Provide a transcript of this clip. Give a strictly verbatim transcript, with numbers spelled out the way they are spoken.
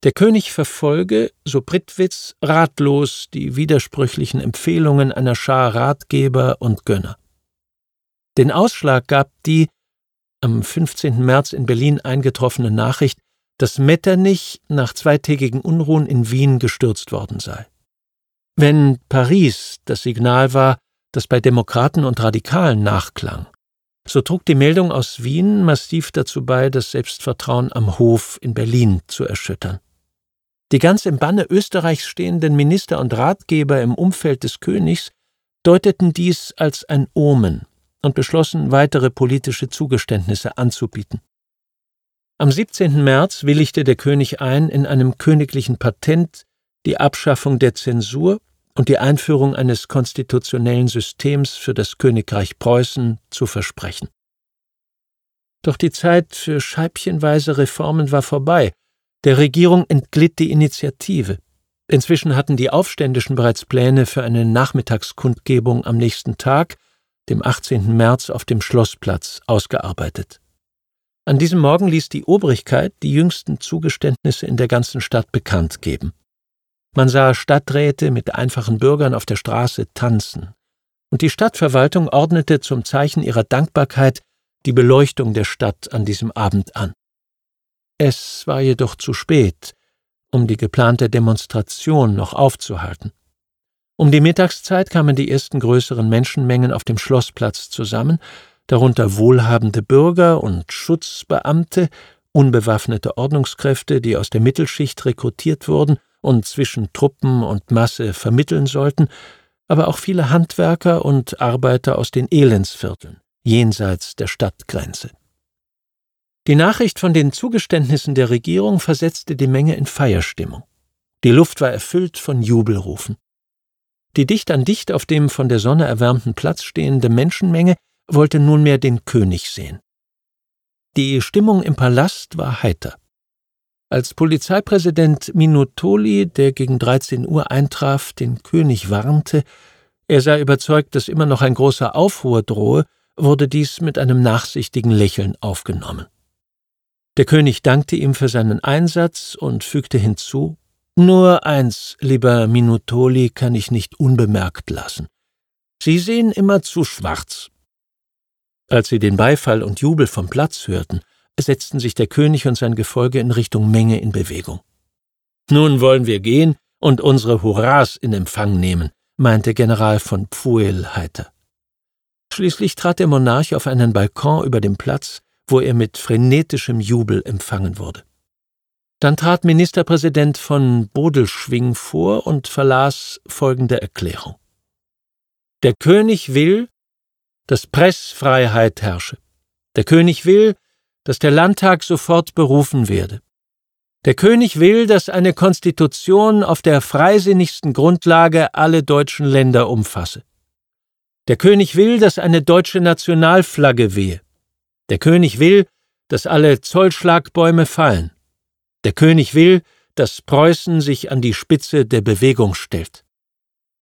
Der König verfolge, so Prittwitz, ratlos die widersprüchlichen Empfehlungen einer Schar Ratgeber und Gönner. Den Ausschlag gab die am fünfzehnten März in Berlin eingetroffene Nachricht, dass Metternich nach zweitägigen Unruhen in Wien gestürzt worden sei. Wenn Paris das Signal war, das bei Demokraten und Radikalen nachklang, so trug die Meldung aus Wien massiv dazu bei, das Selbstvertrauen am Hof in Berlin zu erschüttern. Die ganz im Banne Österreichs stehenden Minister und Ratgeber im Umfeld des Königs deuteten dies als ein Omen und beschlossen, weitere politische Zugeständnisse anzubieten. Am siebzehnten März willigte der König ein, in einem königlichen Patent die Abschaffung der Zensur und die Einführung eines konstitutionellen Systems für das Königreich Preußen zu versprechen. Doch die Zeit für scheibchenweise Reformen war vorbei. Der Regierung entglitt die Initiative. Inzwischen hatten die Aufständischen bereits Pläne für eine Nachmittagskundgebung am nächsten Tag, dem achtzehnten März, auf dem Schlossplatz ausgearbeitet. An diesem Morgen ließ die Obrigkeit die jüngsten Zugeständnisse in der ganzen Stadt bekannt geben. Man sah Stadträte mit einfachen Bürgern auf der Straße tanzen, und die Stadtverwaltung ordnete zum Zeichen ihrer Dankbarkeit die Beleuchtung der Stadt an diesem Abend an. Es war jedoch zu spät, um die geplante Demonstration noch aufzuhalten. Um die Mittagszeit kamen die ersten größeren Menschenmengen auf dem Schlossplatz zusammen, darunter wohlhabende Bürger und Schutzbeamte, unbewaffnete Ordnungskräfte, die aus der Mittelschicht rekrutiert wurden und zwischen Truppen und Masse vermitteln sollten, aber auch viele Handwerker und Arbeiter aus den Elendsvierteln, jenseits der Stadtgrenze. Die Nachricht von den Zugeständnissen der Regierung versetzte die Menge in Feierstimmung. Die Luft war erfüllt von Jubelrufen. Die dicht an dicht auf dem von der Sonne erwärmten Platz stehende Menschenmenge wollte nunmehr den König sehen. Die Stimmung im Palast war heiter. Als Polizeipräsident Minutoli, der gegen dreizehn Uhr eintraf, den König warnte, er sei überzeugt, dass immer noch ein großer Aufruhr drohe, wurde dies mit einem nachsichtigen Lächeln aufgenommen. Der König dankte ihm für seinen Einsatz und fügte hinzu: »Nur eins, lieber Minutoli, kann ich nicht unbemerkt lassen. Sie sehen immer zu schwarz.« Als sie den Beifall und Jubel vom Platz hörten, setzten sich der König und sein Gefolge in Richtung Menge in Bewegung. »Nun wollen wir gehen und unsere Hurras in Empfang nehmen«, meinte General von Pfuel heiter. Schließlich trat der Monarch auf einen Balkon über dem Platz, wo er mit frenetischem Jubel empfangen wurde. Dann trat Ministerpräsident von Bodelschwingh vor und verlas folgende Erklärung: Der König will, dass Pressfreiheit herrsche. Der König will, dass der Landtag sofort berufen werde. Der König will, dass eine Konstitution auf der freisinnigsten Grundlage alle deutschen Länder umfasse. Der König will, dass eine deutsche Nationalflagge wehe. Der König will, dass alle Zollschlagbäume fallen. Der König will, dass Preußen sich an die Spitze der Bewegung stellt.